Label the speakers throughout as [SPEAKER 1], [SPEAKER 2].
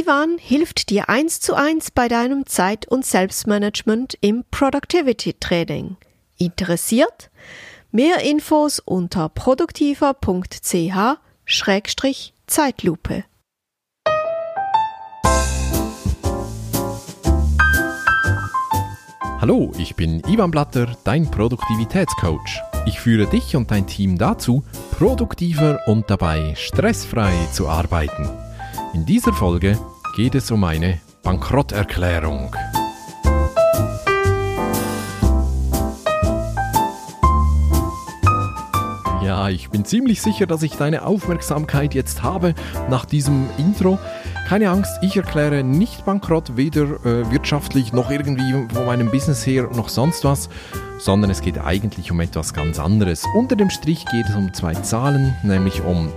[SPEAKER 1] Ivan hilft dir 1:1 bei deinem Zeit- und Selbstmanagement im Productivity Training. Interessiert? Mehr Infos unter produktiver.ch/Zeitlupe.
[SPEAKER 2] Hallo, ich bin Ivan Blatter, dein Produktivitätscoach. Ich führe dich und dein Team dazu, produktiver und dabei stressfrei zu arbeiten. In dieser Folge geht es um eine Bankrotterklärung. Ja, ich bin ziemlich sicher, dass ich deine Aufmerksamkeit jetzt habe nach diesem Intro. Keine Angst, ich erkläre nicht bankrott, weder wirtschaftlich noch irgendwie von meinem Business her noch sonst was, sondern es geht eigentlich um etwas ganz anderes. Unter dem Strich geht es um zwei Zahlen, nämlich um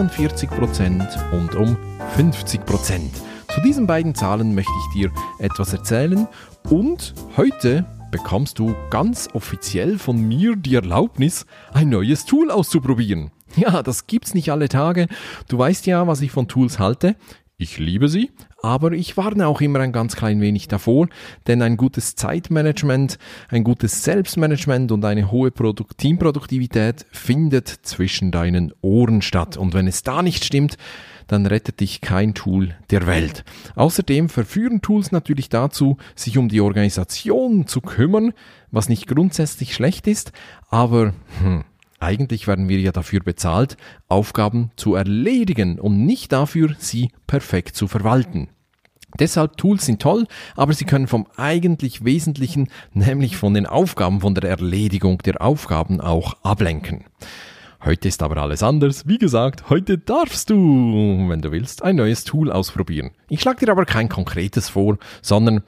[SPEAKER 2] 41% und um 50%. Zu diesen beiden Zahlen möchte ich dir etwas erzählen und heute bekommst du ganz offiziell von mir die Erlaubnis, ein neues Tool auszuprobieren. Ja, das gibt's nicht alle Tage. Du weißt ja, was ich von Tools halte. Ich liebe sie, aber ich warne auch immer ein ganz klein wenig davor, denn ein gutes Zeitmanagement, ein gutes Selbstmanagement und eine hohe Teamproduktivität findet zwischen deinen Ohren statt. Und wenn es da nicht stimmt, dann rettet dich kein Tool der Welt. Außerdem verführen Tools natürlich dazu, sich um die Organisation zu kümmern, was nicht grundsätzlich schlecht ist, aber eigentlich werden wir ja dafür bezahlt, Aufgaben zu erledigen und nicht dafür, sie perfekt zu verwalten. Deshalb Tools sind toll, aber sie können vom eigentlich Wesentlichen, nämlich von den Aufgaben, von der Erledigung der Aufgaben auch ablenken. Heute ist aber alles anders. Wie gesagt, heute darfst du, wenn du willst, ein neues Tool ausprobieren. Ich schlage dir aber kein konkretes vor, sondern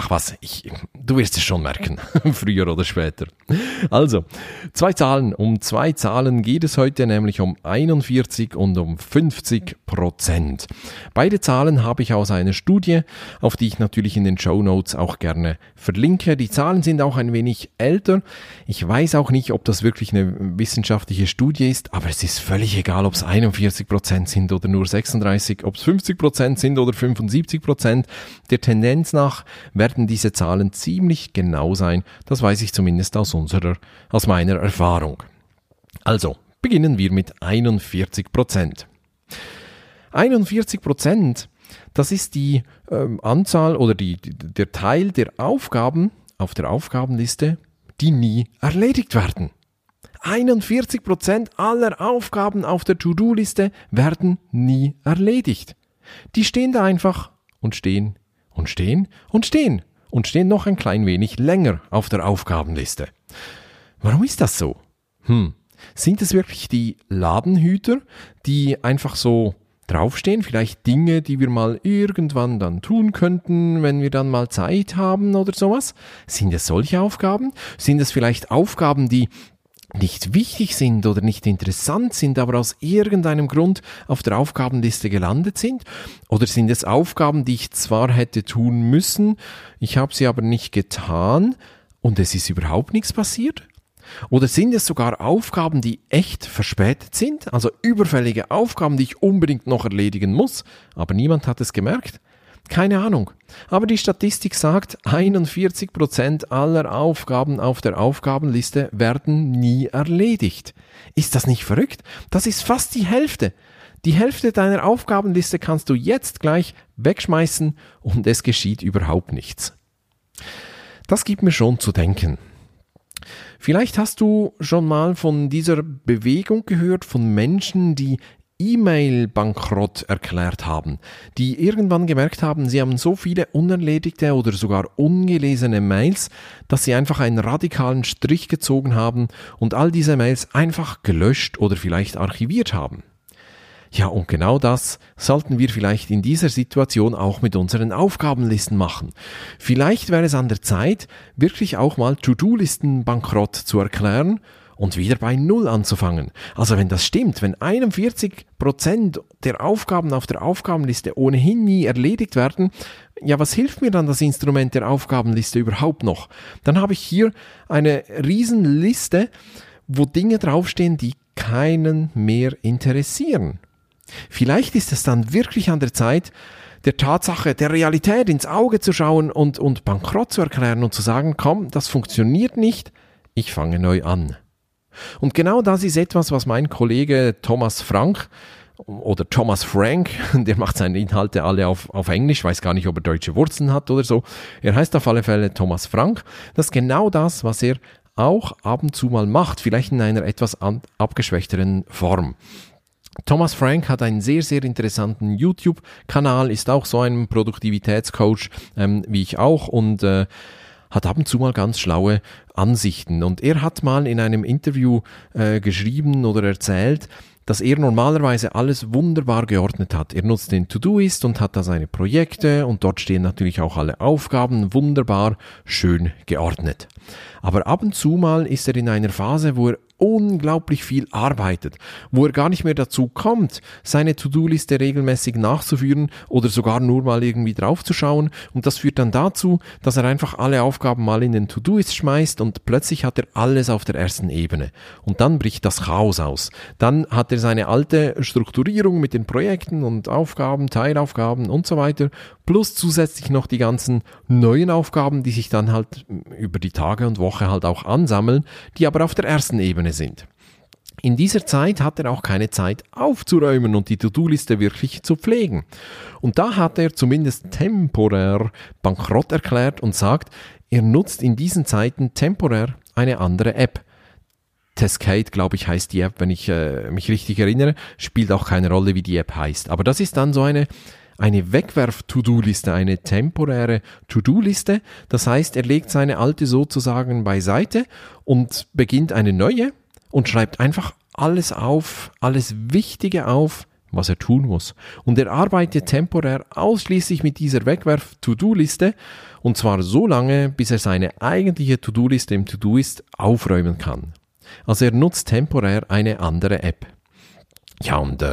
[SPEAKER 2] du wirst es schon merken, früher oder später. Also, um zwei Zahlen geht es heute, nämlich um 41 und um 50%. Beide Zahlen habe ich aus einer Studie, auf die ich natürlich in den Shownotes auch gerne verlinke. Die Zahlen sind auch ein wenig älter. Ich weiß auch nicht, ob das wirklich eine wissenschaftliche Studie ist, aber es ist völlig egal, ob es 41% sind oder nur 36%, ob es 50% sind oder 75%. Der Tendenz nach werden diese Zahlen ziemlich genau sein. Das weiß ich zumindest aus meiner Erfahrung. Also, beginnen wir mit 41%. 41%, das ist die Anzahl oder der Teil der Aufgaben auf der Aufgabenliste, die nie erledigt werden. 41% aller Aufgaben auf der To-Do-Liste werden nie erledigt. Die stehen da einfach und stehen und stehen und stehen und stehen noch ein klein wenig länger auf der Aufgabenliste. Warum ist das so? Sind es wirklich die Ladenhüter, die einfach so draufstehen? Vielleicht Dinge, die wir mal irgendwann dann tun könnten, wenn wir dann mal Zeit haben oder sowas? Sind es solche Aufgaben? Sind es vielleicht Aufgaben, die nicht wichtig sind oder nicht interessant sind, aber aus irgendeinem Grund auf der Aufgabenliste gelandet sind? Oder sind es Aufgaben, die ich zwar hätte tun müssen, ich habe sie aber nicht getan und es ist überhaupt nichts passiert? Oder sind es sogar Aufgaben, die echt verspätet sind, also überfällige Aufgaben, die ich unbedingt noch erledigen muss, aber niemand hat es gemerkt? Keine Ahnung. Aber die Statistik sagt, 41% aller Aufgaben auf der Aufgabenliste werden nie erledigt. Ist das nicht verrückt? Das ist fast die Hälfte. Die Hälfte deiner Aufgabenliste kannst du jetzt gleich wegschmeißen und es geschieht überhaupt nichts. Das gibt mir schon zu denken. Vielleicht hast du schon mal von dieser Bewegung gehört, von Menschen, die E-Mail-Bankrott erklärt haben, die irgendwann gemerkt haben, sie haben so viele unerledigte oder sogar ungelesene Mails, dass sie einfach einen radikalen Strich gezogen haben und all diese Mails einfach gelöscht oder vielleicht archiviert haben. Ja, und genau das sollten wir vielleicht in dieser Situation auch mit unseren Aufgabenlisten machen. Vielleicht wäre es an der Zeit, wirklich auch mal To-Do-Listen bankrott zu erklären und wieder bei Null anzufangen. Also wenn das stimmt, wenn 41% der Aufgaben auf der Aufgabenliste ohnehin nie erledigt werden, ja, was hilft mir dann das Instrument der Aufgabenliste überhaupt noch? Dann habe ich hier eine Riesenliste, wo Dinge draufstehen, die keinen mehr interessieren. Vielleicht ist es dann wirklich an der Zeit, der Tatsache, der Realität ins Auge zu schauen und bankrott zu erklären und zu sagen, komm, das funktioniert nicht, ich fange neu an. Und genau das ist etwas, was mein Kollege Thomas Frank oder Thomas Frank, der macht seine Inhalte alle auf Englisch, weiß gar nicht, ob er deutsche Wurzeln hat oder so. Er heißt auf alle Fälle Thomas Frank. Das ist genau das, was er auch ab und zu mal macht, vielleicht in einer etwas abgeschwächteren Form. Thomas Frank hat einen sehr, sehr interessanten YouTube-Kanal, ist auch so ein Produktivitätscoach wie ich auch und hat ab und zu mal ganz schlaue Ansichten. Und er hat mal in einem Interview geschrieben oder erzählt, dass er normalerweise alles wunderbar geordnet hat. Er nutzt den Todoist und hat da seine Projekte und dort stehen natürlich auch alle Aufgaben wunderbar schön geordnet. Aber ab und zu mal ist er in einer Phase, wo er unglaublich viel arbeitet, wo er gar nicht mehr dazu kommt, seine To-Do-Liste regelmäßig nachzuführen oder sogar nur mal irgendwie draufzuschauen und das führt dann dazu, dass er einfach alle Aufgaben mal in den To-Do-Ist schmeißt und plötzlich hat er alles auf der ersten Ebene und dann bricht das Chaos aus. Dann hat er seine alte Strukturierung mit den Projekten und Aufgaben, Teilaufgaben und so weiter, plus zusätzlich noch die ganzen neuen Aufgaben, die sich dann halt über die Tage und Woche halt auch ansammeln, die aber auf der ersten Ebene sind. In dieser Zeit hat er auch keine Zeit aufzuräumen und die To-Do-Liste wirklich zu pflegen. Und da hat er zumindest temporär bankrott erklärt und sagt, er nutzt in diesen Zeiten temporär eine andere App. Cascade, glaube ich, heißt die App, wenn ich mich richtig erinnere, spielt auch keine Rolle, wie die App heißt. Aber das ist dann so eine Wegwerf-To-Do-Liste, eine temporäre To-Do-Liste. Das heißt, er legt seine alte sozusagen beiseite und beginnt eine neue und schreibt einfach alles auf, alles Wichtige auf, was er tun muss. Und er arbeitet temporär ausschließlich mit dieser Wegwerf-To-Do-Liste und zwar so lange, bis er seine eigentliche To-Do-Liste im To-Do-Ist aufräumen kann. Also er nutzt temporär eine andere App. Ja, und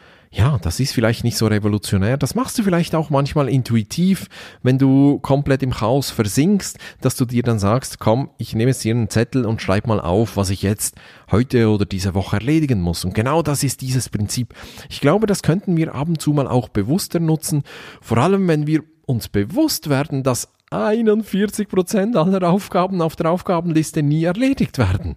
[SPEAKER 2] das ist vielleicht nicht so revolutionär. Das machst du vielleicht auch manchmal intuitiv, wenn du komplett im Chaos versinkst, dass du dir dann sagst, komm, ich nehme jetzt hier einen Zettel und schreib mal auf, was ich jetzt heute oder diese Woche erledigen muss. Und genau das ist dieses Prinzip. Ich glaube, das könnten wir ab und zu mal auch bewusster nutzen, vor allem wenn wir uns bewusst werden, dass 41% aller Aufgaben auf der Aufgabenliste nie erledigt werden.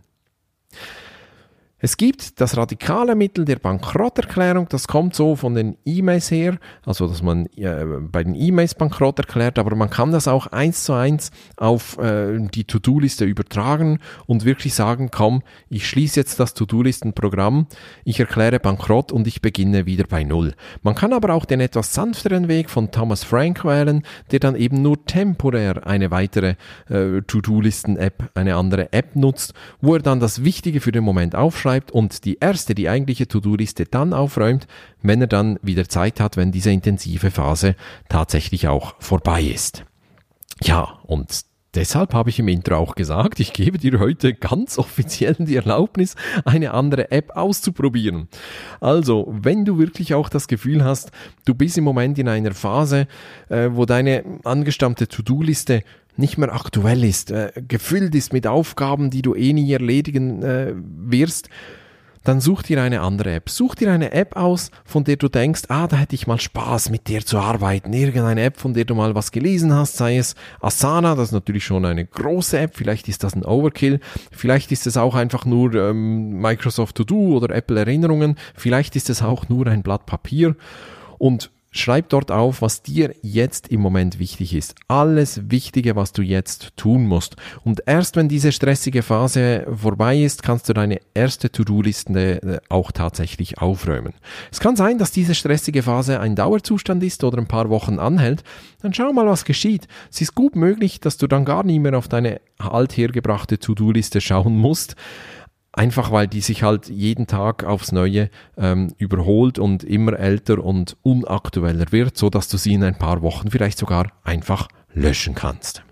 [SPEAKER 2] Es gibt das radikale Mittel der Bankrotterklärung, das kommt so von den E-Mails her, also dass man bei den E-Mails bankrott erklärt, aber man kann das auch 1:1 auf die To-Do-Liste übertragen und wirklich sagen, komm, ich schließe jetzt das To-Do-Listen-Programm, ich erkläre bankrott und ich beginne wieder bei Null. Man kann aber auch den etwas sanfteren Weg von Thomas Frank wählen, der dann eben nur temporär eine weitere To-Do-Listen-App, eine andere App nutzt, wo er dann das Wichtige für den Moment aufschreibt und die eigentliche To-Do-Liste dann aufräumt, wenn er dann wieder Zeit hat, wenn diese intensive Phase tatsächlich auch vorbei ist. Ja, und deshalb habe ich im Intro auch gesagt, ich gebe dir heute ganz offiziell die Erlaubnis, eine andere App auszuprobieren. Also, wenn du wirklich auch das Gefühl hast, du bist im Moment in einer Phase, wo deine angestammte To-Do-Liste nicht mehr aktuell ist, gefüllt ist mit Aufgaben, die du nie erledigen wirst, dann such dir eine andere App. Such dir eine App aus, von der du denkst, da hätte ich mal Spaß, mit der zu arbeiten. Irgendeine App, von der du mal was gelesen hast, sei es Asana, das ist natürlich schon eine große App, vielleicht ist das ein Overkill, vielleicht ist es auch einfach nur Microsoft To Do oder Apple Erinnerungen, vielleicht ist es auch nur ein Blatt Papier und schreib dort auf, was dir jetzt im Moment wichtig ist. Alles Wichtige, was du jetzt tun musst. Und erst wenn diese stressige Phase vorbei ist, kannst du deine erste To-Do-Liste auch tatsächlich aufräumen. Es kann sein, dass diese stressige Phase ein Dauerzustand ist oder ein paar Wochen anhält. Dann schau mal, was geschieht. Es ist gut möglich, dass du dann gar nie mehr auf deine althergebrachte To-Do-Liste schauen musst. Einfach weil die sich halt jeden Tag aufs Neue überholt und immer älter und unaktueller wird, so dass du sie in ein paar Wochen vielleicht sogar einfach löschen kannst.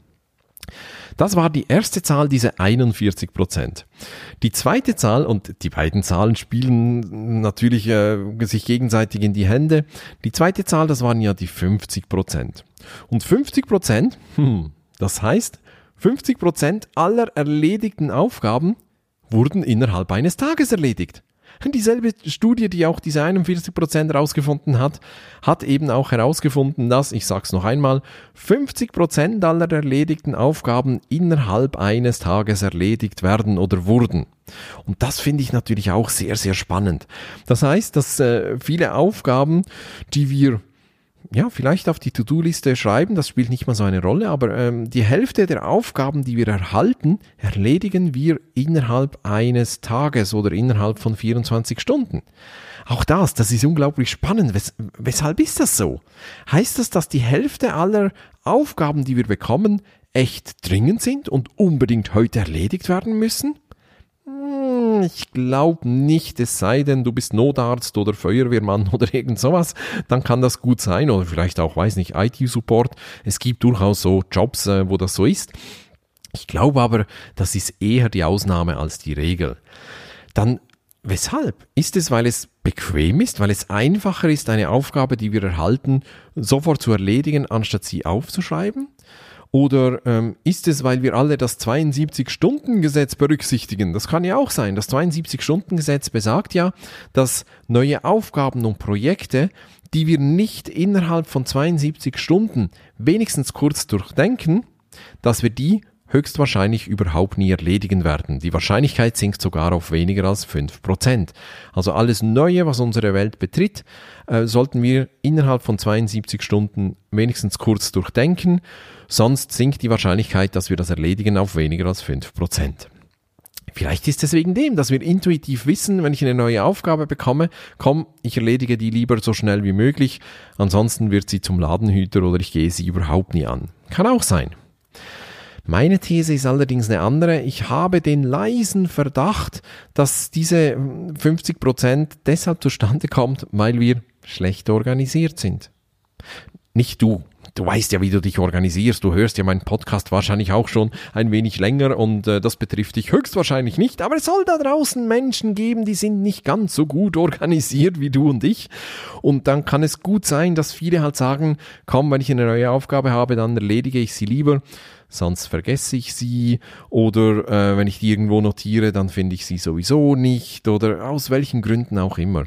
[SPEAKER 2] Das war die erste Zahl, diese 41%. Die zweite Zahl, und die beiden Zahlen spielen natürlich sich gegenseitig in die Hände. Die zweite Zahl, das waren ja die 50%. Und 50%, das heißt, 50% aller erledigten Aufgaben wurden innerhalb eines Tages erledigt. Dieselbe Studie, die auch diese 41% herausgefunden hat, hat eben auch herausgefunden, dass, ich sag's noch einmal, 50% aller erledigten Aufgaben innerhalb eines Tages erledigt werden oder wurden. Und das finde ich natürlich auch sehr, sehr spannend. Das heißt, dass viele Aufgaben, die wir vielleicht auf die To-Do-Liste schreiben, das spielt nicht mal so eine Rolle, aber die Hälfte der Aufgaben, die wir erhalten, erledigen wir innerhalb eines Tages oder innerhalb von 24 Stunden. Auch das ist unglaublich spannend. Weshalb ist das so? Heißt das, dass die Hälfte aller Aufgaben, die wir bekommen, echt dringend sind und unbedingt heute erledigt werden müssen? Ich glaube nicht, es sei denn, du bist Notarzt oder Feuerwehrmann oder irgend sowas, dann kann das gut sein oder vielleicht auch, weiß nicht, IT-Support. Es gibt durchaus so Jobs, wo das so ist. Ich glaube aber, das ist eher die Ausnahme als die Regel. Dann, weshalb? Ist es, weil es bequem ist, weil es einfacher ist, eine Aufgabe, die wir erhalten, sofort zu erledigen, anstatt sie aufzuschreiben? Oder ist es, weil wir alle das 72-Stunden-Gesetz berücksichtigen? Das kann ja auch sein. Das 72-Stunden-Gesetz besagt ja, dass neue Aufgaben und Projekte, die wir nicht innerhalb von 72 Stunden wenigstens kurz durchdenken, dass wir die höchstwahrscheinlich überhaupt nie erledigen werden. Die Wahrscheinlichkeit sinkt sogar auf weniger als 5%. Also alles Neue, was unsere Welt betritt, sollten wir innerhalb von 72 Stunden wenigstens kurz durchdenken. Sonst sinkt die Wahrscheinlichkeit, dass wir das erledigen, auf weniger als 5%. Vielleicht ist es wegen dem, dass wir intuitiv wissen, wenn ich eine neue Aufgabe bekomme, ich erledige die lieber so schnell wie möglich, ansonsten wird sie zum Ladenhüter oder ich gehe sie überhaupt nie an. Kann auch sein. Meine These ist allerdings eine andere. Ich habe den leisen Verdacht, dass diese 50% deshalb zustande kommt, weil wir schlecht organisiert sind. Nicht du. Du weißt ja, wie du dich organisierst. Du hörst ja meinen Podcast wahrscheinlich auch schon ein wenig länger und das betrifft dich höchstwahrscheinlich nicht. Aber es soll da draußen Menschen geben, die sind nicht ganz so gut organisiert wie du und ich. Und dann kann es gut sein, dass viele halt sagen, komm, wenn ich eine neue Aufgabe habe, dann erledige ich sie lieber. Sonst vergesse ich sie oder wenn ich die irgendwo notiere, dann finde ich sie sowieso nicht oder aus welchen Gründen auch immer.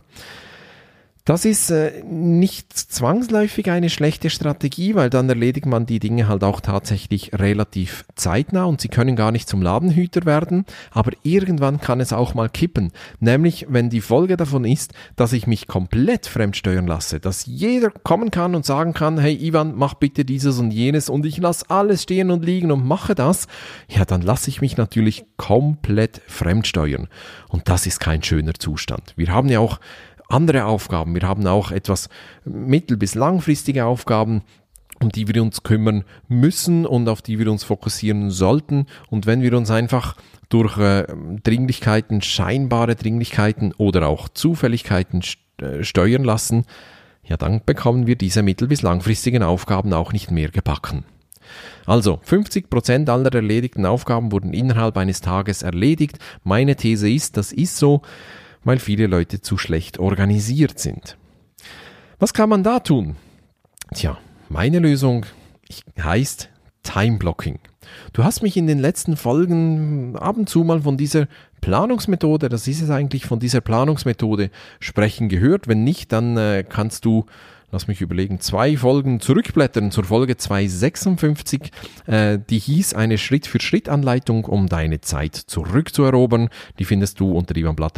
[SPEAKER 2] Das ist nicht zwangsläufig eine schlechte Strategie, weil dann erledigt man die Dinge halt auch tatsächlich relativ zeitnah und sie können gar nicht zum Ladenhüter werden, aber irgendwann kann es auch mal kippen, nämlich wenn die Folge davon ist, dass ich mich komplett fremdsteuern lasse, dass jeder kommen kann und sagen kann, hey Ivan, mach bitte dieses und jenes und ich lasse alles stehen und liegen und mache das, ja dann lasse ich mich natürlich komplett fremdsteuern und das ist kein schöner Zustand. Wir haben ja auch andere Aufgaben. Wir haben auch etwas mittel- bis langfristige Aufgaben, um die wir uns kümmern müssen und auf die wir uns fokussieren sollten. Und wenn wir uns einfach durch Dringlichkeiten, scheinbare Dringlichkeiten oder auch Zufälligkeiten steuern lassen, ja, dann bekommen wir diese mittel- bis langfristigen Aufgaben auch nicht mehr gebacken. Also 50% aller erledigten Aufgaben wurden innerhalb eines Tages erledigt. Meine These ist, das ist so, weil viele Leute zu schlecht organisiert sind. Was kann man da tun? Tja, meine Lösung heißt Time-Blocking. Du hast mich in den letzten Folgen ab und zu mal von dieser Planungsmethode, das ist es eigentlich, von dieser Planungsmethode sprechen gehört. Wenn nicht, dann kannst du, lass mich überlegen, 2 Folgen zurückblättern zur Folge 256. Die hieß eine Schritt-für-Schritt-Anleitung, um deine Zeit zurückzuerobern. Die findest du unter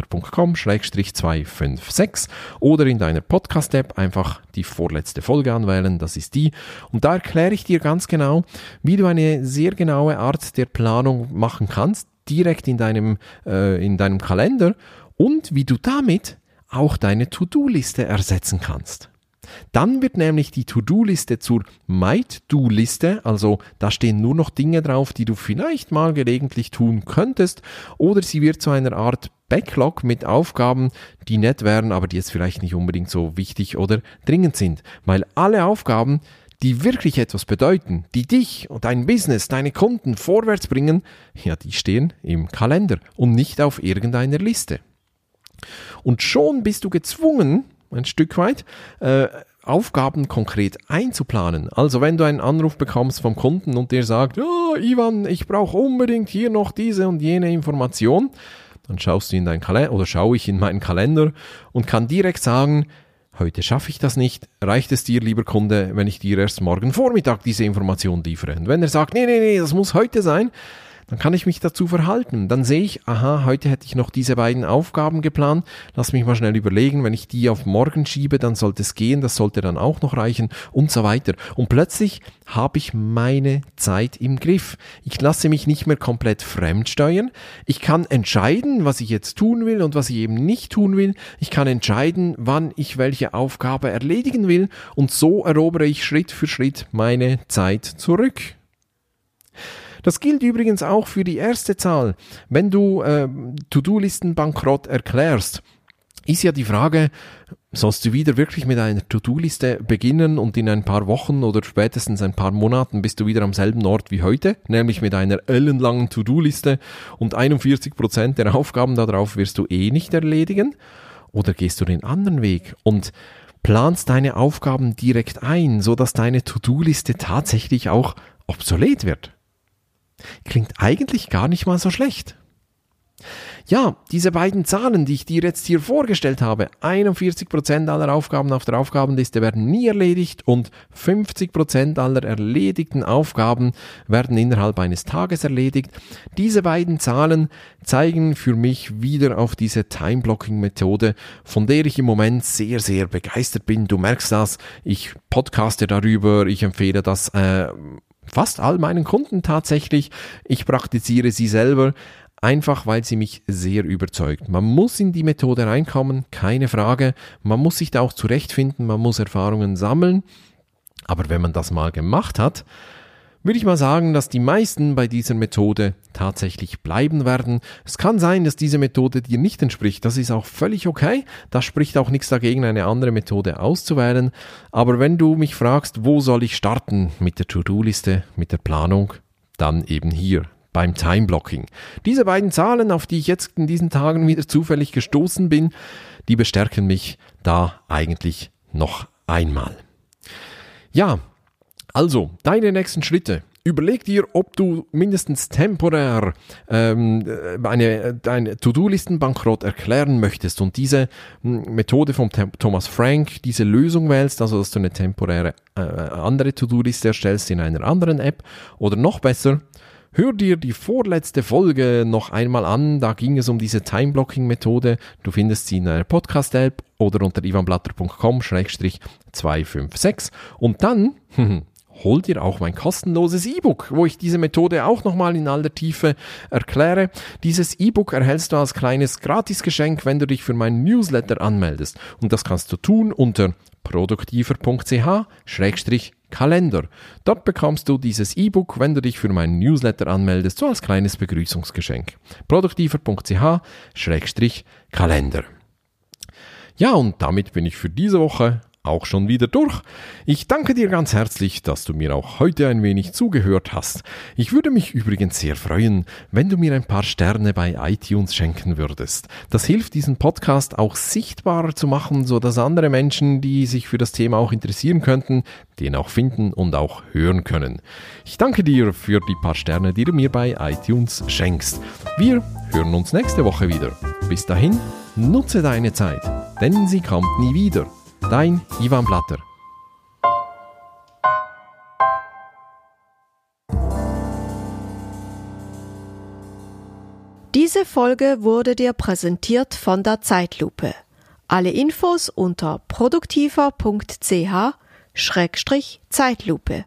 [SPEAKER 2] ivanblatter.com/256 oder in deiner Podcast-App einfach die vorletzte Folge anwählen, das ist die. Und da erkläre ich dir ganz genau, wie du eine sehr genaue Art der Planung machen kannst, direkt in deinem Kalender und wie du damit auch deine To-Do-Liste ersetzen kannst. Dann wird nämlich die To-Do-Liste zur Might-Do-Liste, also da stehen nur noch Dinge drauf, die du vielleicht mal gelegentlich tun könntest, oder sie wird zu einer Art Backlog mit Aufgaben, die nett wären, aber die jetzt vielleicht nicht unbedingt so wichtig oder dringend sind, weil alle Aufgaben, die wirklich etwas bedeuten, die dich und dein Business, deine Kunden vorwärts bringen, ja, die stehen im Kalender und nicht auf irgendeiner Liste. Und schon bist du gezwungen, ein Stück weit, Aufgaben konkret einzuplanen. Also wenn du einen Anruf bekommst vom Kunden und der sagt, oh, Ivan, ich brauche unbedingt hier noch diese und jene Information, Dann schaust du in deinen Kalender oder schaue ich in meinen Kalender und kann direkt sagen, heute schaffe ich das nicht. Reicht es dir, lieber Kunde, wenn ich dir erst morgen Vormittag diese Information liefere? Und wenn er sagt, nee, das muss heute sein, dann kann ich mich dazu verhalten. Dann sehe ich, heute hätte ich noch diese beiden Aufgaben geplant. Lass mich mal schnell überlegen, wenn ich die auf morgen schiebe, dann sollte es gehen, das sollte dann auch noch reichen und so weiter. Und plötzlich habe ich meine Zeit im Griff. Ich lasse mich nicht mehr komplett fremdsteuern. Ich kann entscheiden, was ich jetzt tun will und was ich eben nicht tun will. Ich kann entscheiden, wann ich welche Aufgabe erledigen will und so erobere ich Schritt für Schritt meine Zeit zurück. Das gilt übrigens auch für die erste Zahl. Wenn du To-Do-Listen bankrott erklärst, ist ja die Frage, sollst du wieder wirklich mit einer To-Do-Liste beginnen und in ein paar Wochen oder spätestens ein paar Monaten bist du wieder am selben Ort wie heute, nämlich mit einer ellenlangen To-Do-Liste und 41% der Aufgaben darauf wirst du nicht erledigen? Oder gehst du den anderen Weg und planst deine Aufgaben direkt ein, sodass deine To-Do-Liste tatsächlich auch obsolet wird? Klingt eigentlich gar nicht mal so schlecht. Ja, diese beiden Zahlen, die ich dir jetzt hier vorgestellt habe, 41% aller Aufgaben auf der Aufgabenliste werden nie erledigt und 50% aller erledigten Aufgaben werden innerhalb eines Tages erledigt. Diese beiden Zahlen zeigen für mich wieder auf diese Time-Blocking-Methode, von der ich im Moment sehr, sehr begeistert bin. Du merkst das, ich podcaste darüber, ich empfehle das fast all meinen Kunden tatsächlich. Ich praktiziere sie selber, einfach weil sie mich sehr überzeugt. Man muss in die Methode reinkommen, keine Frage. Man muss sich da auch zurechtfinden, man muss Erfahrungen sammeln. Aber wenn man das mal gemacht hat, würde ich mal sagen, dass die meisten bei dieser Methode tatsächlich bleiben werden. Es kann sein, dass diese Methode dir nicht entspricht. Das ist auch völlig okay. Da spricht auch nichts dagegen, eine andere Methode auszuwählen. Aber wenn du mich fragst, wo soll ich starten mit der To-Do-Liste, mit der Planung, dann eben hier beim Time-Blocking. Diese beiden Zahlen, auf die ich jetzt in diesen Tagen wieder zufällig gestoßen bin, die bestärken mich da eigentlich noch einmal. Ja, also, deine nächsten Schritte. Überleg dir, ob du mindestens temporär deine To-Do-Listen-Bankrott erklären möchtest und diese Methode von Thomas Frank, diese Lösung wählst, also dass du eine temporäre andere To-Do-Liste erstellst in einer anderen App oder noch besser, hör dir die vorletzte Folge noch einmal an, da ging es um diese Time-Blocking-Methode. Du findest sie in einer Podcast-App oder unter ivanblatter.com/256 und dann hol dir auch mein kostenloses E-Book, wo ich diese Methode auch nochmal in aller Tiefe erkläre. Dieses E-Book erhältst du als kleines Gratisgeschenk, wenn du dich für meinen Newsletter anmeldest. Und das kannst du tun unter produktiver.ch/Kalender. Dort bekommst du dieses E-Book, wenn du dich für meinen Newsletter anmeldest, so als kleines Begrüßungsgeschenk. produktiver.ch/Kalender. Ja, und damit bin ich für diese Woche auch schon wieder durch. Ich danke dir ganz herzlich, dass du mir auch heute ein wenig zugehört hast. Ich würde mich übrigens sehr freuen, wenn du mir ein paar Sterne bei iTunes schenken würdest. Das hilft, diesen Podcast auch sichtbarer zu machen, so dass andere Menschen, die sich für das Thema auch interessieren könnten, den auch finden und auch hören können. Ich danke dir für die paar Sterne, die du mir bei iTunes schenkst. Wir hören uns nächste Woche wieder. Bis dahin, nutze deine Zeit, denn sie kommt nie wieder. Dein Ivan Blatter.
[SPEAKER 1] Diese Folge wurde dir präsentiert von der Zeitlupe. Alle Infos unter produktiver.ch/Zeitlupe.